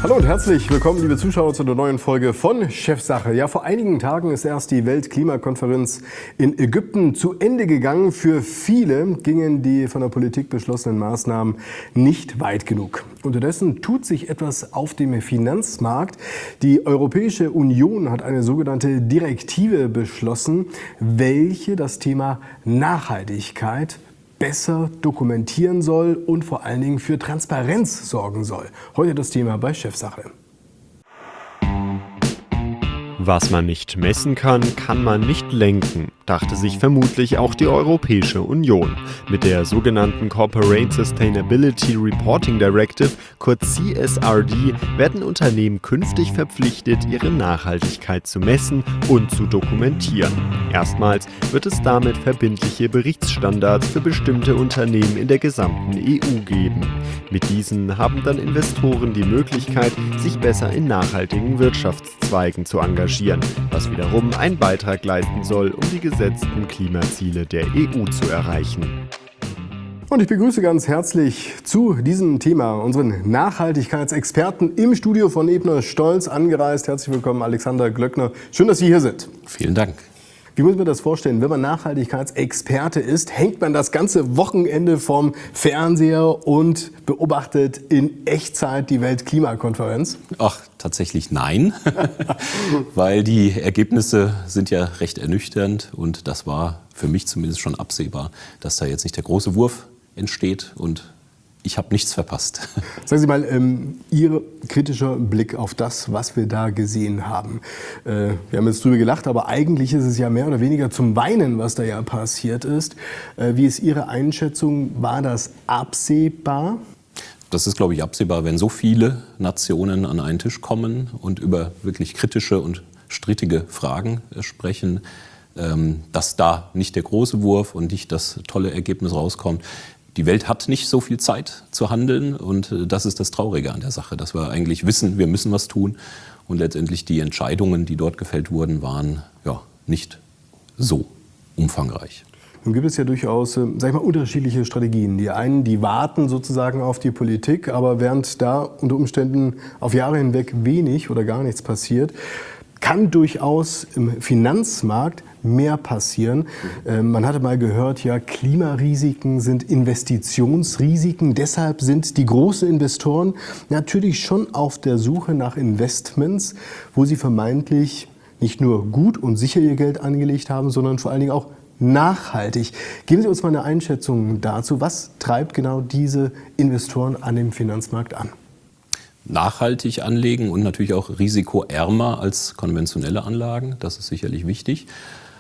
Hallo und herzlich willkommen, liebe Zuschauer, zu einer neuen Folge von Chefsache. Ja, vor einigen Tagen ist erst die Weltklimakonferenz in Ägypten zu Ende gegangen. Für viele gingen die von der Politik beschlossenen Maßnahmen nicht weit genug. Unterdessen tut sich etwas auf dem Finanzmarkt. Die Europäische Union hat eine sogenannte Direktive beschlossen, welche das Thema Nachhaltigkeit besser dokumentieren soll und vor allen Dingen für Transparenz sorgen soll. Heute das Thema bei Chefsache. Was man nicht messen kann, kann man nicht lenken, dachte sich vermutlich auch die Europäische Union. Mit der sogenannten Corporate Sustainability Reporting Directive, kurz CSRD, werden Unternehmen künftig verpflichtet, ihre Nachhaltigkeit zu messen und zu dokumentieren. Erstmals wird es damit verbindliche Berichtsstandards für bestimmte Unternehmen in der gesamten EU geben. Mit diesen haben dann Investoren die Möglichkeit, sich besser in nachhaltigen Wirtschaftszweigen zu engagieren, was wiederum einen Beitrag leisten soll, um die gesetzten Klimaziele der EU zu erreichen. Und ich begrüße ganz herzlich zu diesem Thema unseren Nachhaltigkeitsexperten im Studio von Ebner Stolz angereist. Herzlich willkommen, Alexander Glöckner. Schön, dass Sie hier sind. Vielen Dank. Wie muss man das vorstellen? Wenn man Nachhaltigkeitsexperte ist, hängt man das ganze Wochenende vorm Fernseher und beobachtet in Echtzeit die Weltklimakonferenz? Ach, tatsächlich nein, weil die Ergebnisse sind ja recht ernüchternd und das war für mich zumindest schon absehbar, dass da jetzt nicht der große Wurf entsteht und ich habe nichts verpasst. Sagen Sie mal, Ihr kritischer Blick auf das, was wir da gesehen haben. Wir haben jetzt drüber gelacht, aber eigentlich ist es ja mehr oder weniger zum Weinen, was da ja passiert ist. Wie ist Ihre Einschätzung? War das absehbar? Das ist, glaube ich, absehbar, wenn so viele Nationen an einen Tisch kommen und über wirklich kritische und strittige Fragen sprechen, dass da nicht der große Wurf und nicht das tolle Ergebnis rauskommt. Die Welt hat nicht so viel Zeit zu handeln und das ist das Traurige an der Sache, dass wir eigentlich wissen, wir müssen was tun und letztendlich die Entscheidungen, die dort gefällt wurden, waren ja nicht so umfangreich. Nun gibt es ja durchaus, sag ich mal, unterschiedliche Strategien. Die einen, die warten sozusagen auf die Politik, aber während da unter Umständen auf Jahre hinweg wenig oder gar nichts passiert, kann durchaus im Finanzmarkt mehr passieren. Man hatte mal gehört, ja, Klimarisiken sind Investitionsrisiken. Deshalb sind die großen Investoren natürlich schon auf der Suche nach Investments, wo sie vermeintlich nicht nur gut und sicher ihr Geld angelegt haben, sondern vor allen Dingen auch nachhaltig. Geben Sie uns mal eine Einschätzung dazu. Was treibt genau diese Investoren an dem Finanzmarkt an? Nachhaltig anlegen und natürlich auch risikoärmer als konventionelle Anlagen. Das ist sicherlich wichtig.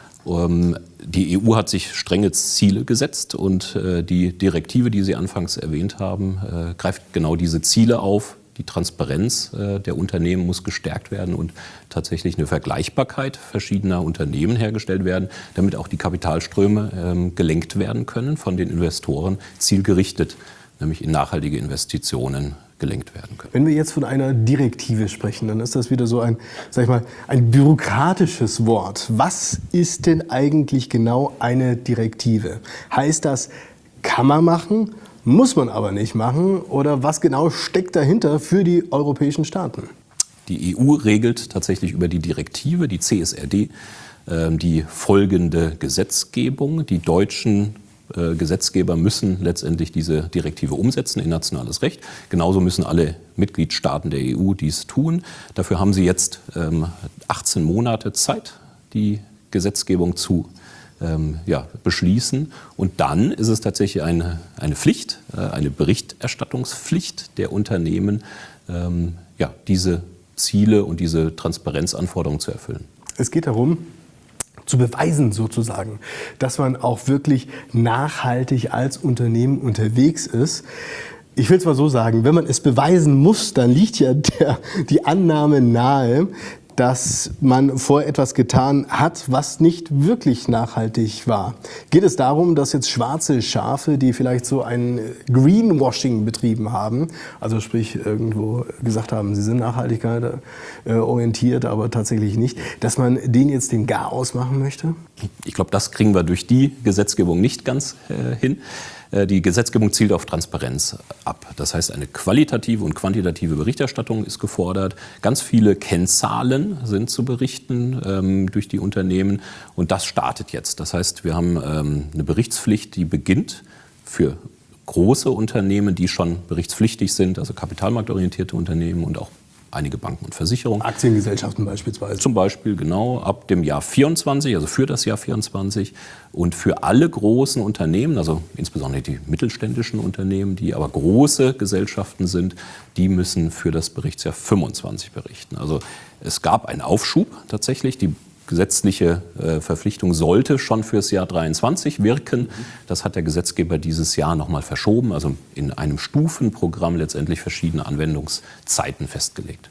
Die EU hat sich strenge Ziele gesetzt und die Direktive, die Sie anfangs erwähnt haben, greift genau diese Ziele auf. Die Transparenz der Unternehmen muss gestärkt werden und tatsächlich eine Vergleichbarkeit verschiedener Unternehmen hergestellt werden, damit auch die Kapitalströme gelenkt werden können von den Investoren, zielgerichtet, nämlich in nachhaltige Investitionen gelenkt werden können. Wenn wir jetzt von einer Direktive sprechen, dann ist das wieder so ein, sag ich mal, ein bürokratisches Wort. Was ist denn eigentlich genau eine Direktive? Heißt das, kann man machen, muss man aber nicht machen? Oder was genau steckt dahinter für die europäischen Staaten? Die EU regelt tatsächlich über die Direktive, die CSRD, die folgende Gesetzgebung. Die deutschen Gesetzgeber müssen letztendlich diese Direktive umsetzen in nationales Recht. Genauso müssen alle Mitgliedstaaten der EU dies tun. Dafür haben sie jetzt 18 Monate Zeit, die Gesetzgebung zu beschließen. Und dann ist es tatsächlich eine Pflicht, eine Berichterstattungspflicht der Unternehmen, diese Ziele und diese Transparenzanforderungen zu erfüllen. Es geht darum, zu beweisen sozusagen, dass man auch wirklich nachhaltig als Unternehmen unterwegs ist. Ich will es mal so sagen, wenn man es beweisen muss, dann liegt ja die Annahme nahe, dass man vorher etwas getan hat, was nicht wirklich nachhaltig war. Geht es darum, dass jetzt schwarze Schafe, die vielleicht so ein Greenwashing betrieben haben, also sprich irgendwo gesagt haben, sie sind Nachhaltigkeit orientiert, aber tatsächlich nicht, dass man denen jetzt den Garaus machen möchte? Ich glaube, das kriegen wir durch die Gesetzgebung nicht ganz hin. Die Gesetzgebung zielt auf Transparenz ab. Das heißt, eine qualitative und quantitative Berichterstattung ist gefordert. Ganz viele Kennzahlen sind zu berichten durch die Unternehmen. Und das startet jetzt. Das heißt, wir haben eine Berichtspflicht, die beginnt für große Unternehmen, die schon berichtspflichtig sind, also kapitalmarktorientierte Unternehmen und auch einige Banken und Versicherungen. Aktiengesellschaften beispielsweise. Zum Beispiel, genau, ab dem Jahr 24, also für das Jahr 24. Und für alle großen Unternehmen, also insbesondere die mittelständischen Unternehmen, die aber große Gesellschaften sind, die müssen für das Berichtsjahr 25 berichten. Also es gab einen Aufschub tatsächlich. Die gesetzliche Verpflichtung sollte schon fürs Jahr 23 wirken. Das hat der Gesetzgeber dieses Jahr nochmal verschoben, also in einem Stufenprogramm letztendlich verschiedene Anwendungszeiten festgelegt.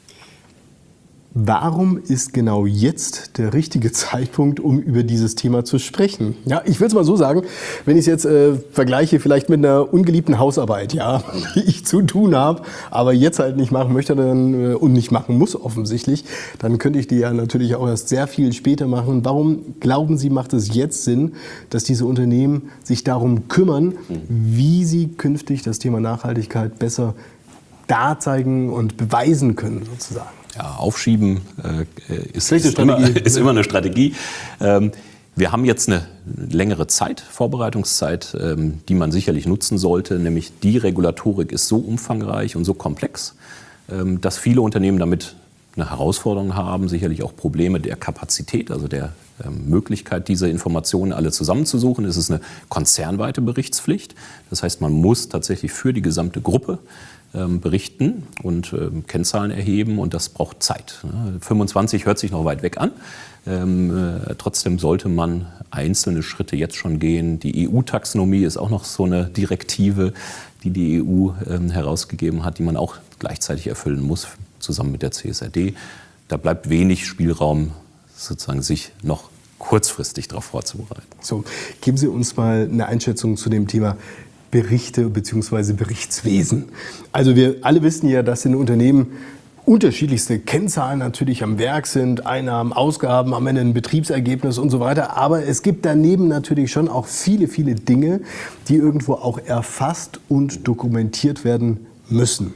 Warum ist genau jetzt der richtige Zeitpunkt, um über dieses Thema zu sprechen? Ja, ich will es mal so sagen, wenn ich es jetzt vergleiche vielleicht mit einer ungeliebten Hausarbeit, ja, die ich zu tun habe, aber jetzt halt nicht machen möchte und nicht machen muss offensichtlich, dann könnte ich die ja natürlich auch erst sehr viel später machen. Warum glauben Sie, macht es jetzt Sinn, dass diese Unternehmen sich darum kümmern, wie sie künftig das Thema Nachhaltigkeit besser darzeigen und beweisen können sozusagen? Ja, aufschieben ist immer eine Strategie. Wir haben jetzt eine längere Zeit, Vorbereitungszeit, die man sicherlich nutzen sollte. Nämlich die Regulatorik ist so umfangreich und so komplex, dass viele Unternehmen damit eine Herausforderung haben, sicherlich auch Probleme der Kapazität, also der Möglichkeit, diese Informationen alle zusammenzusuchen. Es ist eine konzernweite Berichtspflicht. Das heißt, man muss tatsächlich für die gesamte Gruppe berichten und Kennzahlen erheben und das braucht Zeit. 25 hört sich noch weit weg an. Trotzdem sollte man einzelne Schritte jetzt schon gehen. Die EU-Taxonomie ist auch noch so eine Direktive, die die EU herausgegeben hat, die man auch gleichzeitig erfüllen muss, zusammen mit der CSRD. Da bleibt wenig Spielraum, sozusagen sich noch kurzfristig darauf vorzubereiten. So, geben Sie uns mal eine Einschätzung zu dem Thema Berichte bzw. Berichtswesen. Also wir alle wissen ja, dass in Unternehmen unterschiedlichste Kennzahlen natürlich am Werk sind, Einnahmen, Ausgaben, am Ende ein Betriebsergebnis und so weiter. Aber es gibt daneben natürlich schon auch viele, viele Dinge, die irgendwo auch erfasst und dokumentiert werden müssen.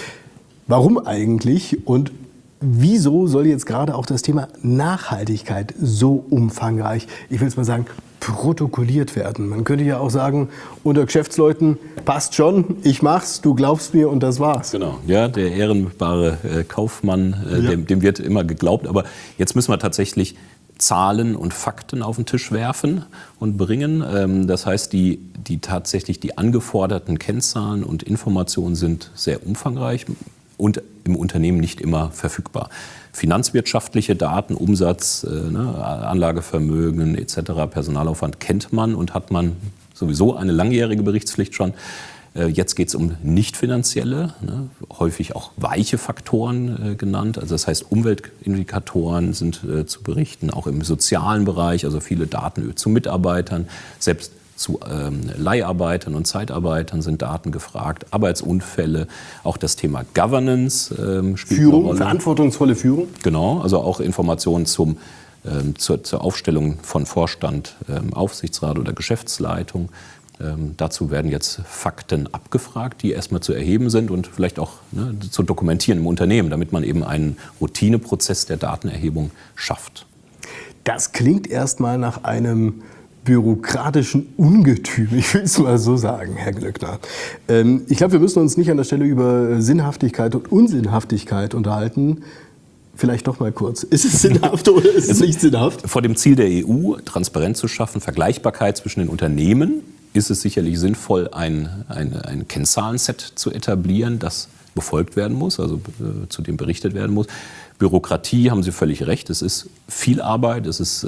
Warum eigentlich und wieso soll jetzt gerade auch das Thema Nachhaltigkeit so umfangreich, ich will es mal sagen, protokolliert werden? Man könnte ja auch sagen, unter Geschäftsleuten, passt schon, ich mach's, du glaubst mir und das war's. Genau, ja, der ehrenbare Kaufmann, dem wird immer geglaubt. Aber jetzt müssen wir tatsächlich Zahlen und Fakten auf den Tisch werfen und bringen. Das heißt, die tatsächlich die angeforderten Kennzahlen und Informationen sind sehr umfangreich und im Unternehmen nicht immer verfügbar. Finanzwirtschaftliche Daten, Umsatz, Anlagevermögen etc., Personalaufwand kennt man und hat man sowieso eine langjährige Berichtspflicht schon. Jetzt geht es um nicht finanzielle, häufig auch weiche Faktoren genannt. Also das heißt, Umweltindikatoren sind zu berichten, auch im sozialen Bereich, also viele Daten zu Mitarbeitern, selbst zu Leiharbeitern und Zeitarbeitern sind Daten gefragt, Arbeitsunfälle, auch das Thema Governance spielt Führung, eine Rolle. Verantwortungsvolle Führung? Genau, also auch Informationen zur Aufstellung von Vorstand, Aufsichtsrat oder Geschäftsleitung. Dazu werden jetzt Fakten abgefragt, die erstmal zu erheben sind und vielleicht auch zu dokumentieren im Unternehmen, damit man eben einen Routineprozess der Datenerhebung schafft. Das klingt erstmal nach einem bürokratischen Ungetüm, ich will es mal so sagen, Herr Glöckner. Ich glaube, wir müssen uns nicht an der Stelle über Sinnhaftigkeit und Unsinnhaftigkeit unterhalten. Vielleicht doch mal kurz. Ist es sinnhaft oder ist es nicht sinnhaft? Vor dem Ziel der EU, Transparenz zu schaffen, Vergleichbarkeit zwischen den Unternehmen, ist es sicherlich sinnvoll, ein Kennzahlenset zu etablieren, das befolgt werden muss, also zu dem berichtet werden muss. Bürokratie, haben Sie völlig recht, es ist viel Arbeit, es ist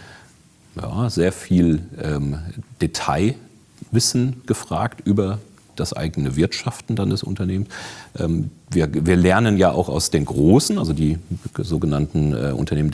sehr viel Detailwissen gefragt über das eigene Wirtschaften dann des Unternehmens. Wir lernen ja auch aus den Großen, also die sogenannten Unternehmen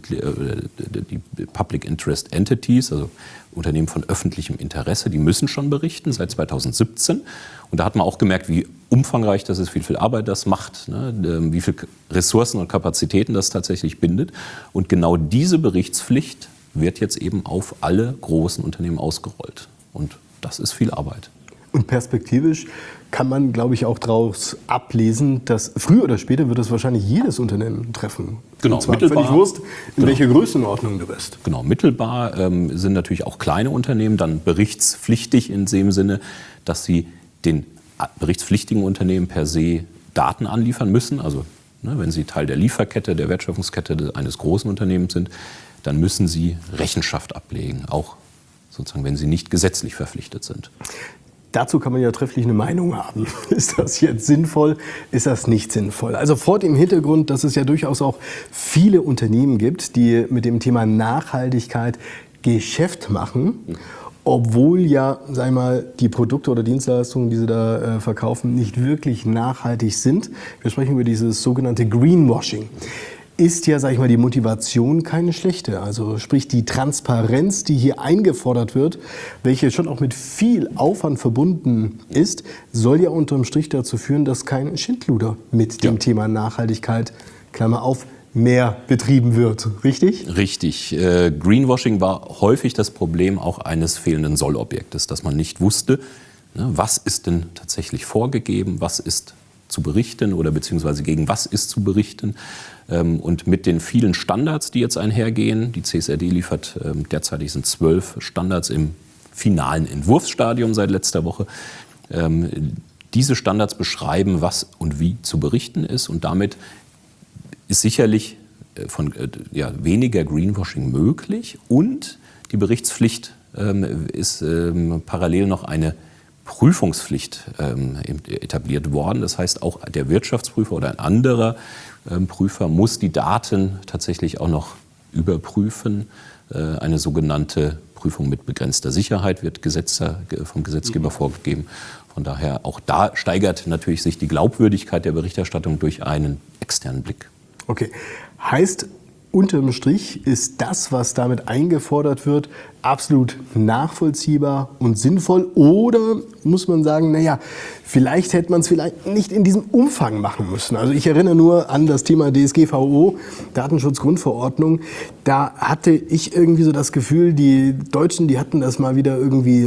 die Public Interest Entities, also Unternehmen von öffentlichem Interesse, die müssen schon berichten seit 2017. Und da hat man auch gemerkt, wie umfangreich das ist, wie viel Arbeit das macht, wie viel Ressourcen und Kapazitäten das tatsächlich bindet. Und genau diese Berichtspflicht wird jetzt eben auf alle großen Unternehmen ausgerollt. Und das ist viel Arbeit. Und perspektivisch kann man, glaube ich, auch daraus ablesen, dass früher oder später wird es wahrscheinlich jedes Unternehmen treffen. Genau, und zwar völlig wurscht, in welcher Größenordnung du bist. Genau, mittelbar sind natürlich auch kleine Unternehmen dann berichtspflichtig in dem Sinne, dass sie den berichtspflichtigen Unternehmen per se Daten anliefern müssen. Also wenn sie Teil der Lieferkette, der Wertschöpfungskette eines großen Unternehmens sind, dann müssen sie Rechenschaft ablegen, auch sozusagen, wenn sie nicht gesetzlich verpflichtet sind. Dazu kann man ja trefflich eine Meinung haben. Ist das jetzt sinnvoll? Ist das nicht sinnvoll? Also vor dem Hintergrund, dass es ja durchaus auch viele Unternehmen gibt, die mit dem Thema Nachhaltigkeit Geschäft machen, obwohl ja, sag ich mal, die Produkte oder Dienstleistungen, die sie da verkaufen, nicht wirklich nachhaltig sind. Wir sprechen über dieses sogenannte Greenwashing. Ist ja, sag ich mal, die Motivation keine schlechte. Also sprich die Transparenz, die hier eingefordert wird, welche schon auch mit viel Aufwand verbunden ist, soll ja unterm Strich dazu führen, dass kein Schindluder mit dem Thema Nachhaltigkeit, Klammer auf, mehr betrieben wird. Richtig? Richtig. Greenwashing war häufig das Problem auch eines fehlenden Sollobjektes, dass man nicht wusste, was ist denn tatsächlich vorgegeben, was ist zu berichten oder beziehungsweise gegen was ist zu berichten. Und mit den vielen Standards, die jetzt einhergehen, die CSRD liefert derzeitig sind 12 Standards im finalen Entwurfsstadium seit letzter Woche. Diese Standards beschreiben, was und wie zu berichten ist, und damit ist sicherlich weniger Greenwashing möglich, und die Berichtspflicht ist parallel noch eine Prüfungspflicht etabliert worden. Das heißt, auch der Wirtschaftsprüfer oder ein anderer Prüfer muss die Daten tatsächlich auch noch überprüfen. Eine sogenannte Prüfung mit begrenzter Sicherheit wird vom Gesetzgeber vorgegeben. Von daher auch da steigert natürlich sich die Glaubwürdigkeit der Berichterstattung durch einen externen Blick. Okay, heißt unterm Strich ist das, was damit eingefordert wird, absolut nachvollziehbar und sinnvoll? Oder muss man sagen, naja, vielleicht hätte man es vielleicht nicht in diesem Umfang machen müssen? Also ich erinnere nur an das Thema DSGVO, Datenschutzgrundverordnung. Da hatte ich irgendwie so das Gefühl, die Deutschen, die hatten das mal wieder irgendwie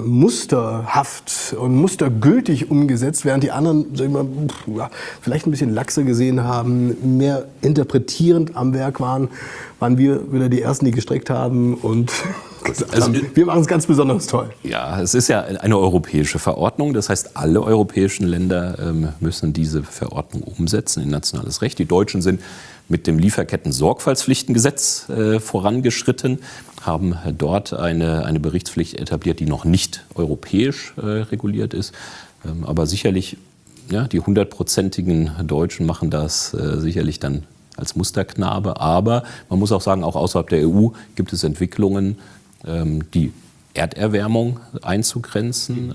musterhaft und mustergültig umgesetzt, während die anderen, sag ich mal, vielleicht ein bisschen laxer gesehen haben, mehr interpretierend am Werk waren wir wieder die Ersten, die gestreckt haben und gesagt haben, wir machen es ganz besonders toll. Ja, es ist ja eine europäische Verordnung. Das heißt, alle europäischen Länder müssen diese Verordnung umsetzen in nationales Recht. Die Deutschen sind mit dem Lieferketten-Sorgfaltspflichtengesetz vorangeschritten, haben dort eine Berichtspflicht etabliert, die noch nicht europäisch reguliert ist. Aber sicherlich, ja, die 100-prozentigen Deutschen machen das sicherlich dann als Musterknabe. Aber man muss auch sagen, auch außerhalb der EU gibt es Entwicklungen, die Erderwärmung einzugrenzen,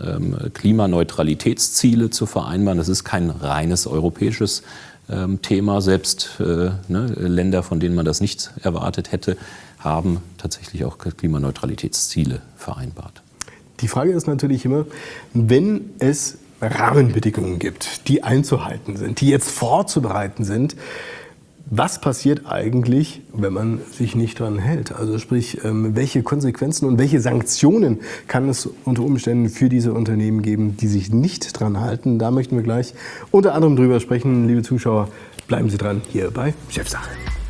Klimaneutralitätsziele zu vereinbaren. Das ist kein reines europäisches Thema. Selbst Länder, von denen man das nicht erwartet hätte, haben tatsächlich auch Klimaneutralitätsziele vereinbart. Die Frage ist natürlich immer, wenn es Rahmenbedingungen gibt, die einzuhalten sind, die jetzt vorzubereiten sind, was passiert eigentlich, wenn man sich nicht dran hält? Also sprich, welche Konsequenzen und welche Sanktionen kann es unter Umständen für diese Unternehmen geben, die sich nicht dran halten? Da möchten wir gleich unter anderem drüber sprechen. Liebe Zuschauer, bleiben Sie dran hier bei Chefsache.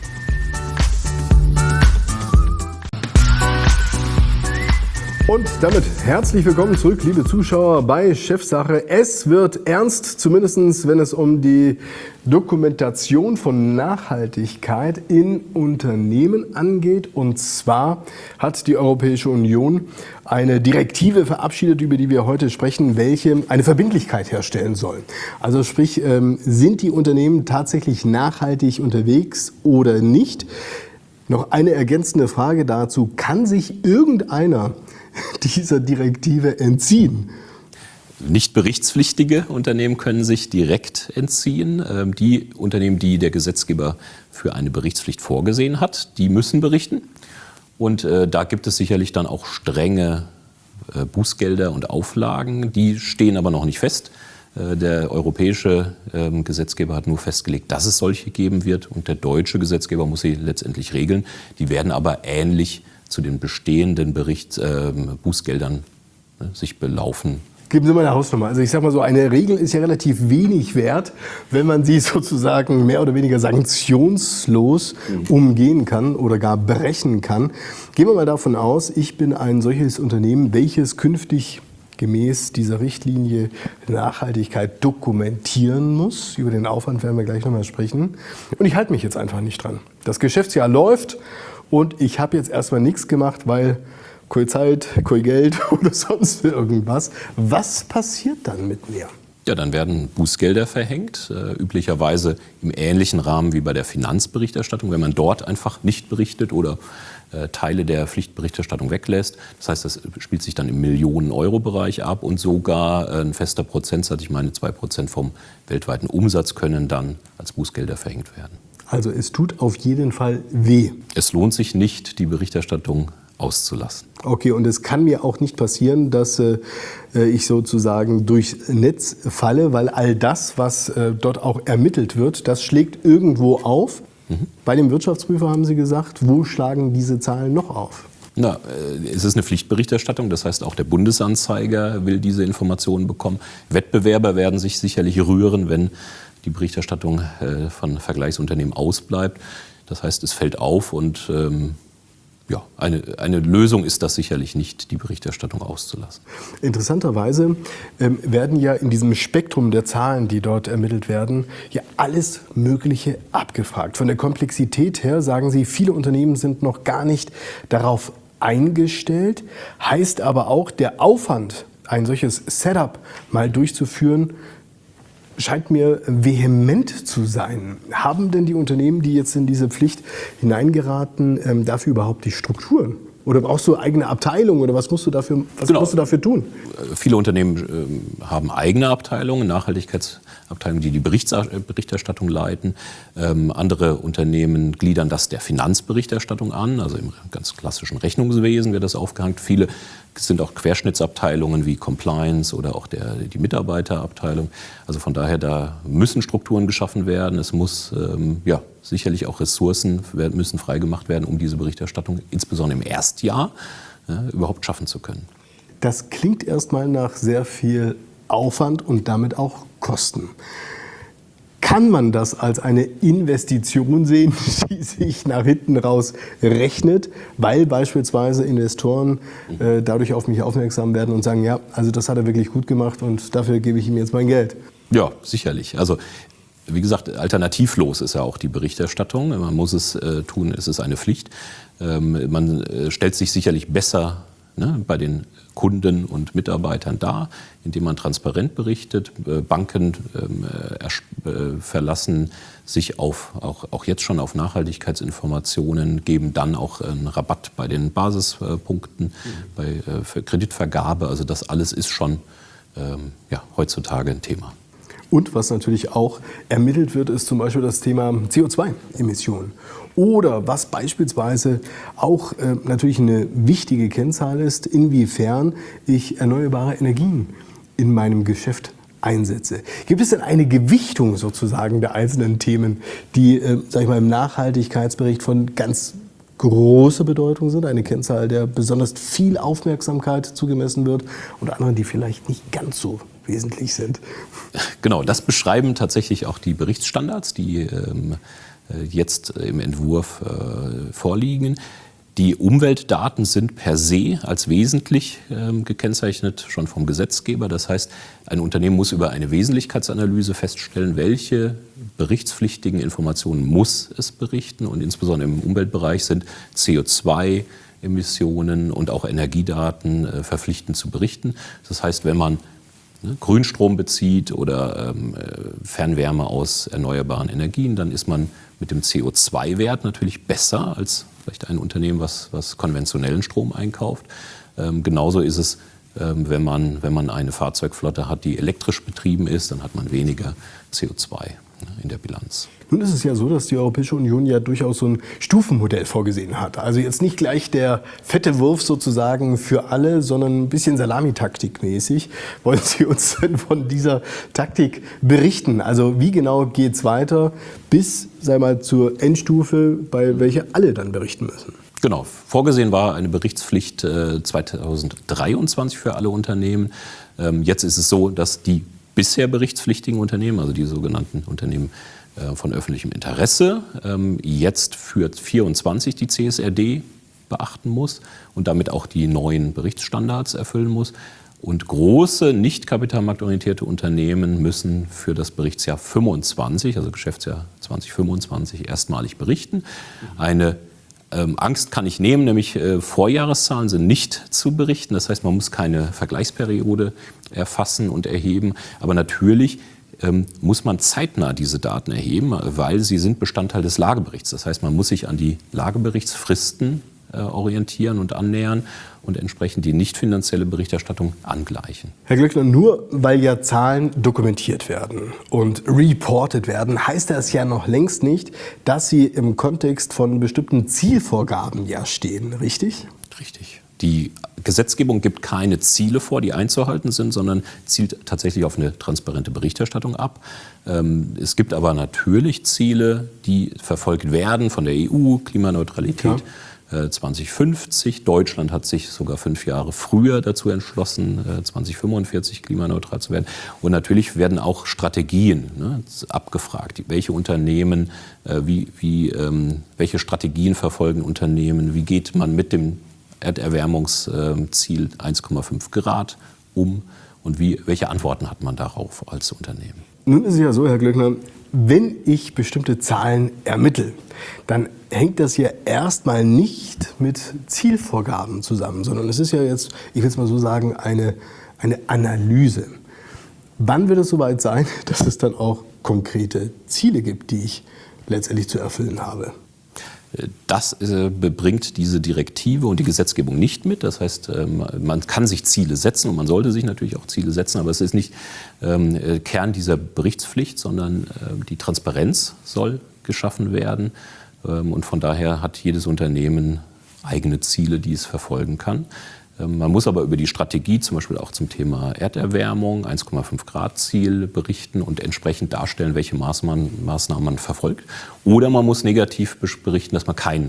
Und damit herzlich willkommen zurück, liebe Zuschauer, bei Chefsache. Es wird ernst, zumindest wenn es um die Dokumentation von Nachhaltigkeit in Unternehmen angeht. Und zwar hat die Europäische Union eine Direktive verabschiedet, über die wir heute sprechen, welche eine Verbindlichkeit herstellen soll. Also sprich, sind die Unternehmen tatsächlich nachhaltig unterwegs oder nicht? Noch eine ergänzende Frage dazu: Kann sich irgendeiner dieser Direktive entziehen? Nicht berichtspflichtige Unternehmen können sich direkt entziehen. Die Unternehmen, die der Gesetzgeber für eine Berichtspflicht vorgesehen hat, die müssen berichten. Und da gibt es sicherlich dann auch strenge Bußgelder und Auflagen. Die stehen aber noch nicht fest. Der europäische Gesetzgeber hat nur festgelegt, dass es solche geben wird. Und der deutsche Gesetzgeber muss sie letztendlich regeln. Die werden aber ähnlich zu den bestehenden Bußgeldern sich belaufen. Geben Sie mal eine Hausnummer. Also ich sage mal so, eine Regel ist ja relativ wenig wert, wenn man sie sozusagen mehr oder weniger sanktionslos umgehen kann oder gar brechen kann. Gehen wir mal davon aus, ich bin ein solches Unternehmen, welches künftig gemäß dieser Richtlinie Nachhaltigkeit dokumentieren muss. Über den Aufwand werden wir gleich nochmal sprechen. Und ich halte mich jetzt einfach nicht dran. Das Geschäftsjahr läuft und ich habe jetzt erstmal nichts gemacht, weil keine Zeit, kein Geld oder sonst irgendwas. Was passiert dann mit mir? Ja, dann werden Bußgelder verhängt, üblicherweise im ähnlichen Rahmen wie bei der Finanzberichterstattung, wenn man dort einfach nicht berichtet oder Teile der Pflichtberichterstattung weglässt. Das heißt, das spielt sich dann im Millionen-Euro-Bereich ab und sogar ein fester Prozentsatz, ich meine 2% vom weltweiten Umsatz können dann als Bußgelder verhängt werden. Also es tut auf jeden Fall weh. Es lohnt sich nicht, die Berichterstattung auszulassen. Okay, und es kann mir auch nicht passieren, dass ich sozusagen durchs Netz falle, weil all das, was dort auch ermittelt wird, das schlägt irgendwo auf. Bei dem Wirtschaftsprüfer haben Sie gesagt, wo schlagen diese Zahlen noch auf? Na, es ist eine Pflichtberichterstattung, das heißt auch der Bundesanzeiger will diese Informationen bekommen. Wettbewerber werden sich sicherlich rühren, wenn die Berichterstattung von Vergleichsunternehmen ausbleibt. Das heißt, es fällt auf und ja, eine Lösung ist das sicherlich nicht, die Berichterstattung auszulassen. Interessanterweise werden ja in diesem Spektrum der Zahlen, die dort ermittelt werden, ja alles Mögliche abgefragt. Von der Komplexität her sagen Sie, viele Unternehmen sind noch gar nicht darauf eingestellt. Heißt aber auch, der Aufwand, ein solches Setup mal durchzuführen, scheint mir vehement zu sein. Haben denn die Unternehmen, die jetzt in diese Pflicht hineingeraten, dafür überhaupt die Strukturen? Oder brauchst du eigene Abteilungen oder was musst du dafür tun? Viele Unternehmen haben eigene Abteilungen, Nachhaltigkeitsabteilungen, die die Berichterstattung leiten. Andere Unternehmen gliedern das der Finanzberichterstattung an, also im ganz klassischen Rechnungswesen wird das aufgehangen. Viele sind auch Querschnittsabteilungen wie Compliance oder auch die Mitarbeiterabteilung. Also von daher, da müssen Strukturen geschaffen werden. Es muss sicherlich auch Ressourcen müssen freigemacht werden, um diese Berichterstattung insbesondere im Erstjahr überhaupt schaffen zu können. Das klingt erstmal nach sehr viel Aufwand und damit auch Kosten. Kann man das als eine Investition sehen, die sich nach hinten raus rechnet, weil beispielsweise Investoren dadurch auf mich aufmerksam werden und sagen, ja, also das hat er wirklich gut gemacht und dafür gebe ich ihm jetzt mein Geld? Ja, sicherlich. Also wie gesagt, alternativlos ist ja auch die Berichterstattung. Man muss es tun, es ist eine Pflicht. Man stellt sich sicherlich besser bei den Kunden und Mitarbeitern dar, indem man transparent berichtet. Banken verlassen sich auch jetzt schon auf Nachhaltigkeitsinformationen, geben dann auch einen Rabatt bei den Basispunkten, für Kreditvergabe. Also das alles ist schon heutzutage ein Thema. Und was natürlich auch ermittelt wird, ist zum Beispiel das Thema CO2-Emissionen. Oder was beispielsweise auch natürlich eine wichtige Kennzahl ist, inwiefern ich erneuerbare Energien in meinem Geschäft einsetze. Gibt es denn eine Gewichtung sozusagen der einzelnen Themen, die im Nachhaltigkeitsbericht von ganz großer Bedeutung sind? Eine Kennzahl, der besonders viel Aufmerksamkeit zugemessen wird und andere, die vielleicht nicht ganz so wesentlich sind? Genau, das beschreiben tatsächlich auch die Berichtsstandards, die jetzt im Entwurf vorliegen. Die Umweltdaten sind per se als wesentlich gekennzeichnet, schon vom Gesetzgeber. Das heißt, ein Unternehmen muss über eine Wesentlichkeitsanalyse feststellen, welche berichtspflichtigen Informationen muss es berichten. Und insbesondere im Umweltbereich sind CO2-Emissionen und auch Energiedaten verpflichtend zu berichten. Das heißt, wenn man Grünstrom bezieht oder Fernwärme aus erneuerbaren Energien, dann ist man mit dem CO2-Wert natürlich besser als vielleicht ein Unternehmen, was konventionellen Strom einkauft. Genauso ist es, wenn man eine Fahrzeugflotte hat, die elektrisch betrieben ist, dann hat man weniger CO2 in der Bilanz. Nun ist es ja so, dass die Europäische Union ja durchaus so ein Stufenmodell vorgesehen hat. Also jetzt nicht gleich der fette Wurf sozusagen für alle, sondern ein bisschen Salamitaktik-mäßig. Wollen Sie uns denn von dieser Taktik berichten? Also wie genau geht es weiter bis, zur Endstufe, bei welcher alle dann berichten müssen? Genau, vorgesehen war eine Berichtspflicht 2023 für alle Unternehmen. Jetzt ist es so, dass die bisher berichtspflichtigen Unternehmen, also die sogenannten Unternehmen von öffentlichem Interesse, jetzt für 2024 die CSRD beachten muss und damit auch die neuen Berichtsstandards erfüllen muss. Und große, nicht kapitalmarktorientierte Unternehmen müssen für das Berichtsjahr 25, also Geschäftsjahr 2025, erstmalig berichten. Eine Angst kann ich nehmen, nämlich Vorjahreszahlen sind nicht zu berichten. Das heißt, man muss keine Vergleichsperiode erfassen und erheben. Aber natürlich muss man zeitnah diese Daten erheben, weil sie sind Bestandteil des Lageberichts. Das heißt, man muss sich an die Lageberichtsfristen orientieren und annähern und entsprechend die nicht finanzielle Berichterstattung angleichen. Herr Glöckner, nur weil ja Zahlen dokumentiert werden und reported werden, heißt das ja noch längst nicht, dass sie im Kontext von bestimmten Zielvorgaben ja stehen, richtig? Richtig. Die Gesetzgebung gibt keine Ziele vor, die einzuhalten sind, sondern zielt tatsächlich auf eine transparente Berichterstattung ab. Es gibt aber natürlich Ziele, die verfolgt werden von der EU, Klimaneutralität. Ja. 2050. Deutschland hat sich sogar 5 Jahre früher dazu entschlossen, 2045 klimaneutral zu werden. Und natürlich werden auch Strategien abgefragt. Welche Unternehmen, welche Strategien verfolgen Unternehmen? Wie geht man mit dem Erderwärmungsziel 1,5 Grad um? Und welche Antworten hat man darauf als Unternehmen? Nun ist es ja so, Herr Glöckner, wenn ich bestimmte Zahlen ermittle, dann hängt das ja erstmal nicht mit Zielvorgaben zusammen, sondern es ist ja jetzt, ich will es mal so sagen, eine Analyse. Wann wird es soweit sein, dass es dann auch konkrete Ziele gibt, die ich letztendlich zu erfüllen habe? Das bringt diese Direktive und die Gesetzgebung nicht mit. Das heißt, man kann sich Ziele setzen und man sollte sich natürlich auch Ziele setzen, aber es ist nicht Kern dieser Berichtspflicht, sondern die Transparenz soll geschaffen werden. Und von daher hat jedes Unternehmen eigene Ziele, die es verfolgen kann. Man muss aber über die Strategie, zum Beispiel auch zum Thema Erderwärmung, 1,5 Grad Ziel berichten und entsprechend darstellen, welche Maßnahmen man verfolgt. Oder man muss negativ berichten, dass man keine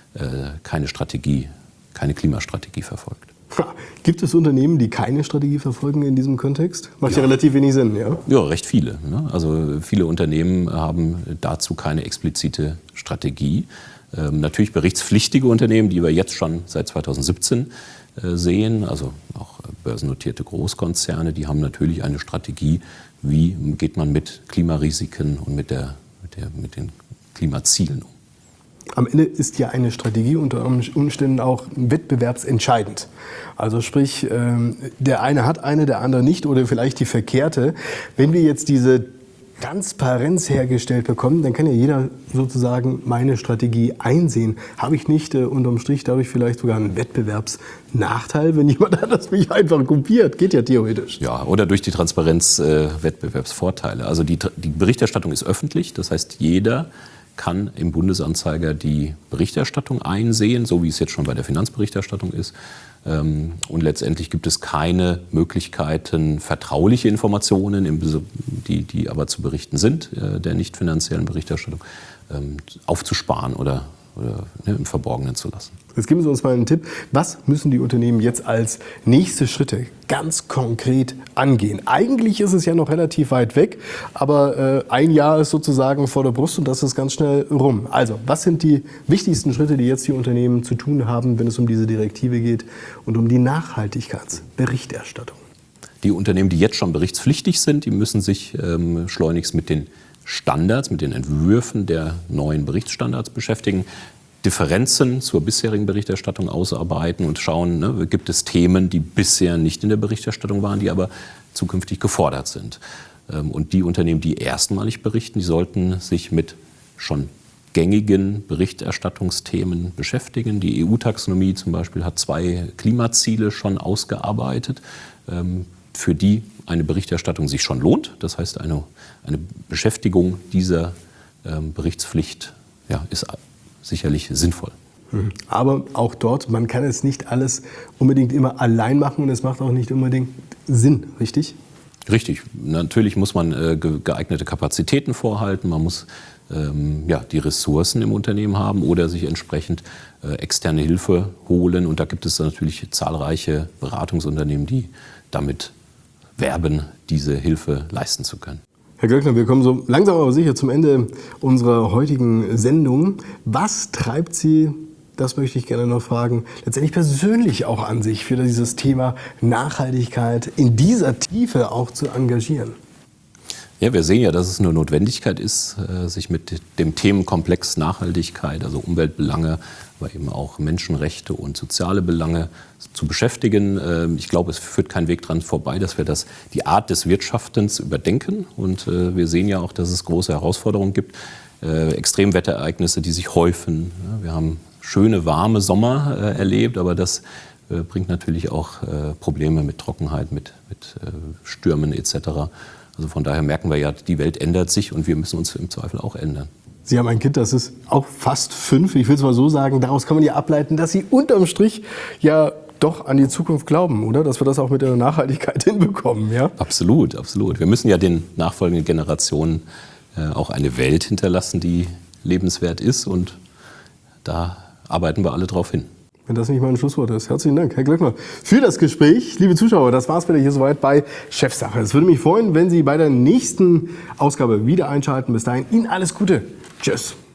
Klimastrategie verfolgt. Gibt es Unternehmen, die keine Strategie verfolgen in diesem Kontext? Macht ja relativ wenig Sinn, ja? Ja, recht viele. Also viele Unternehmen haben dazu keine explizite Strategie. Natürlich berichtspflichtige Unternehmen, die wir jetzt schon seit 2017 sehen, also auch börsennotierte Großkonzerne, die haben natürlich eine Strategie, wie geht man mit Klimarisiken und mit den Klimazielen um. Am Ende ist ja eine Strategie unter Umständen auch wettbewerbsentscheidend. Also sprich, der eine hat eine, der andere nicht oder vielleicht die verkehrte. Wenn wir jetzt diese Transparenz hergestellt bekommen, dann kann ja jeder sozusagen meine Strategie einsehen. Habe ich nicht unterm Strich dadurch vielleicht sogar einen Wettbewerbsnachteil, wenn jemand anders mich einfach kopiert? Geht ja theoretisch. Ja, oder durch die Transparenz Wettbewerbsvorteile. Also die Berichterstattung ist öffentlich, das heißt jeder kann im Bundesanzeiger die Berichterstattung einsehen, so wie es jetzt schon bei der Finanzberichterstattung ist. Und letztendlich gibt es keine Möglichkeiten, vertrauliche Informationen, die aber zu berichten sind, der nicht finanziellen Berichterstattung, aufzusparen oder im Verborgenen zu lassen. Jetzt geben Sie uns mal einen Tipp. Was müssen die Unternehmen jetzt als nächste Schritte ganz konkret angehen? Eigentlich ist es ja noch relativ weit weg, aber ein Jahr ist sozusagen vor der Brust und das ist ganz schnell rum. Also, was sind die wichtigsten Schritte, die jetzt die Unternehmen zu tun haben, wenn es um diese Direktive geht und um die Nachhaltigkeitsberichterstattung? Die Unternehmen, die jetzt schon berichtspflichtig sind, die müssen sich schleunigst mit den Standards, mit den Entwürfen der neuen Berichtsstandards beschäftigen, Differenzen zur bisherigen Berichterstattung ausarbeiten und schauen, gibt es Themen, die bisher nicht in der Berichterstattung waren, die aber zukünftig gefordert sind. Und die Unternehmen, die erstmalig berichten, die sollten sich mit schon gängigen Berichterstattungsthemen beschäftigen. Die EU-Taxonomie zum Beispiel hat 2 Klimaziele schon ausgearbeitet, für die eine Berichterstattung sich schon lohnt. Das heißt, eine Beschäftigung dieser Berichtspflicht ist sicherlich sinnvoll. Aber auch dort, man kann es nicht alles unbedingt immer allein machen und es macht auch nicht unbedingt Sinn, richtig? Richtig. Natürlich muss man geeignete Kapazitäten vorhalten. Man muss die Ressourcen im Unternehmen haben oder sich entsprechend externe Hilfe holen. Und da gibt es natürlich zahlreiche Beratungsunternehmen, die damit werben, diese Hilfe leisten zu können. Herr Glöckner, wir kommen so langsam aber sicher zum Ende unserer heutigen Sendung. Was treibt Sie, das möchte ich gerne noch fragen, letztendlich persönlich auch an sich für dieses Thema Nachhaltigkeit in dieser Tiefe auch zu engagieren? Ja, wir sehen ja, dass es eine Notwendigkeit ist, sich mit dem Themenkomplex Nachhaltigkeit, also Umweltbelange, aber eben auch Menschenrechte und soziale Belange zu beschäftigen. Ich glaube, es führt kein Weg dran vorbei, dass wir die Art des Wirtschaftens überdenken. Und wir sehen ja auch, dass es große Herausforderungen gibt. Extremwetterereignisse, die sich häufen. Wir haben schöne, warme Sommer erlebt, aber das bringt natürlich auch Probleme mit Trockenheit, mit Stürmen etc. Also von daher merken wir ja, die Welt ändert sich und wir müssen uns im Zweifel auch ändern. Sie haben ein Kind, das ist auch fast 5. Ich will es mal so sagen, daraus kann man ja ableiten, dass Sie unterm Strich ja doch an die Zukunft glauben, oder? Dass wir das auch mit der Nachhaltigkeit hinbekommen, ja? Absolut, absolut. Wir müssen ja den nachfolgenden Generationen auch eine Welt hinterlassen, die lebenswert ist und da arbeiten wir alle drauf hin. Wenn das nicht mein Schlusswort ist. Herzlichen Dank, Herr Glöckner, für das Gespräch. Liebe Zuschauer, das war's wieder hier soweit bei Chefsache. Es würde mich freuen, wenn Sie bei der nächsten Ausgabe wieder einschalten. Bis dahin, Ihnen alles Gute. Tschüss.